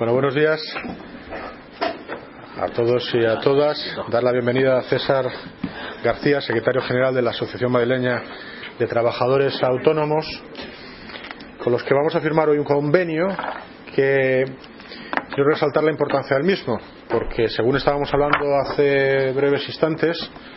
Bueno, buenos días a todos y a todas. Dar la bienvenida a César García, secretario general de la Asociación Madrileña de Trabajadores Autónomos, con los que vamos a firmar hoy un convenio que quiero resaltar la importancia del mismo, porque según estábamos hablando hace breves instantes,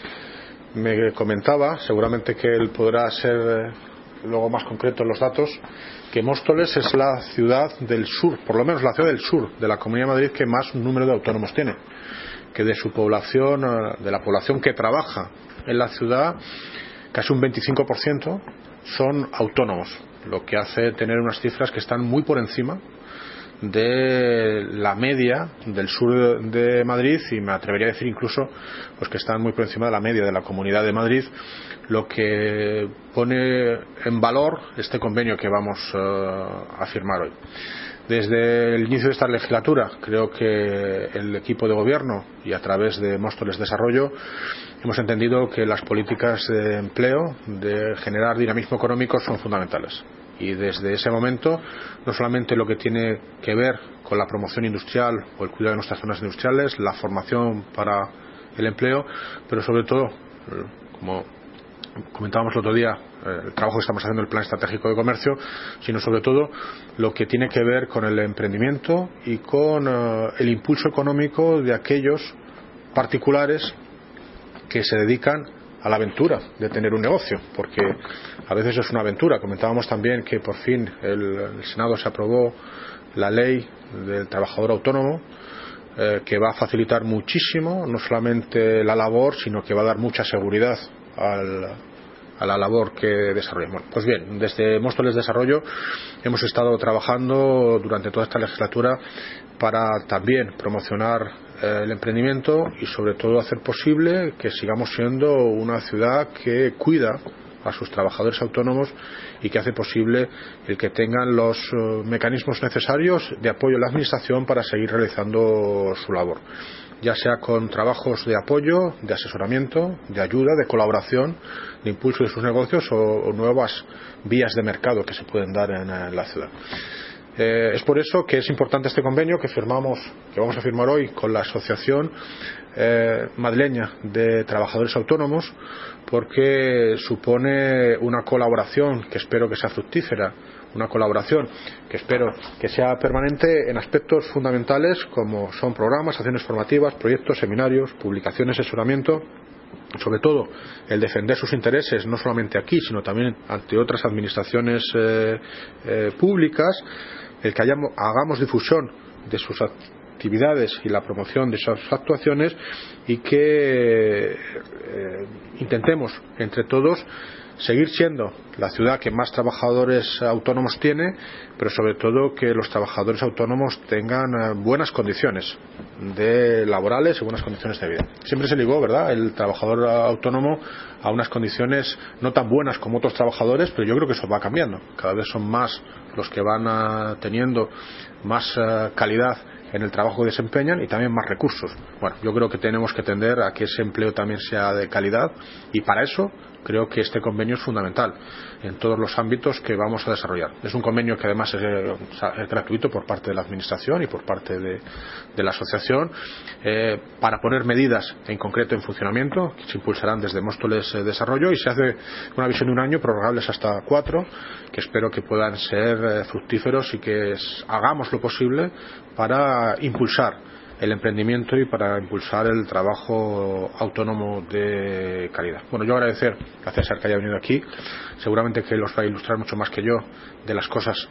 me comentaba, seguramente que él podrá ser luego más concreto en los datos, que Móstoles es la ciudad del sur, por lo menos la ciudad del sur de la Comunidad de Madrid que más número de autónomos tiene, que de su población, de la población que trabaja en la ciudad, casi un 25% son autónomos, lo que hace tener unas cifras que están muy por encima de la media del sur de Madrid, y me atrevería a decir incluso pues que están muy por encima de la media de la Comunidad de Madrid, lo que pone en valor este convenio que vamos a firmar hoy. Desde el inicio de esta legislatura creo que el equipo de gobierno y a través de Móstoles Desarrollo hemos entendido que las políticas de empleo, de generar dinamismo económico, son fundamentales. Y desde ese momento, no solamente lo que tiene que ver con la promoción industrial o el cuidado de nuestras zonas industriales, la formación para el empleo, pero sobre todo, como comentábamos el otro día, el trabajo que estamos haciendo en el Plan Estratégico de Comercio, sino sobre todo lo que tiene que ver con el emprendimiento y con el impulso económico de aquellos particulares que se dedican a la aventura de tener un negocio, porque a veces es una aventura. Comentábamos también que por fin el Senado se aprobó la ley del trabajador autónomo, que va a facilitar muchísimo no solamente la labor, sino que va a dar mucha seguridad a la labor que desarrollan. Bueno, pues bien, desde Móstoles Desarrollo hemos estado trabajando durante toda esta legislatura para también promocionar el emprendimiento y sobre todo hacer posible que sigamos siendo una ciudad que cuida a sus trabajadores autónomos y que hace posible el que tengan los mecanismos necesarios de apoyo a la administración para seguir realizando su labor, ya sea con trabajos de apoyo, de asesoramiento, de ayuda, de colaboración, de impulso de sus negocios o nuevas vías de mercado que se pueden dar en la ciudad. Es por eso que es importante este convenio que vamos a firmar hoy con la Asociación Madrileña de Trabajadores Autónomos, porque supone una colaboración que espero que sea fructífera, una colaboración que espero que sea permanente en aspectos fundamentales como son programas, acciones formativas, proyectos, seminarios, publicaciones, asesoramiento, sobre todo el defender sus intereses no solamente aquí sino también ante otras administraciones públicas, el que hagamos difusión de sus actividades y la promoción de sus actuaciones, y que intentemos entre todos seguir siendo la ciudad que más trabajadores autónomos tiene, pero sobre todo que los trabajadores autónomos tengan buenas condiciones laborales y buenas condiciones de vida. Siempre se ligó, ¿verdad?, el trabajador autónomo a unas condiciones no tan buenas como otros trabajadores, pero yo creo que eso va cambiando. Cada vez son más los que van teniendo más calidad en el trabajo que desempeñan y también más recursos. Bueno, yo creo que tenemos que tender a que ese empleo también sea de calidad, y para eso creo que este convenio es fundamental en todos los ámbitos que vamos a desarrollar. Es un convenio que además es gratuito por parte de la Administración y por parte de la asociación, para poner medidas en concreto en funcionamiento que se impulsarán desde Móstoles Desarrollo, y se hace una visión de un año, prorrogables hasta 4, que espero que puedan ser fructíferos y que hagamos lo posible para impulsar el emprendimiento y para impulsar el trabajo autónomo de calidad. Bueno, yo agradecer a César que haya venido aquí. Seguramente que los va a ilustrar mucho más que yo de las cosas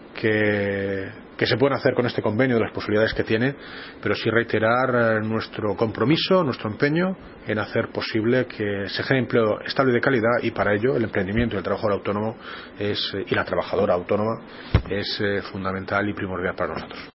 que se pueden hacer con este convenio, de las posibilidades que tiene, pero sí reiterar nuestro compromiso, nuestro empeño en hacer posible que se genere empleo estable y de calidad, y para ello el emprendimiento y el trabajador autónomo y la trabajadora autónoma es fundamental y primordial para nosotros.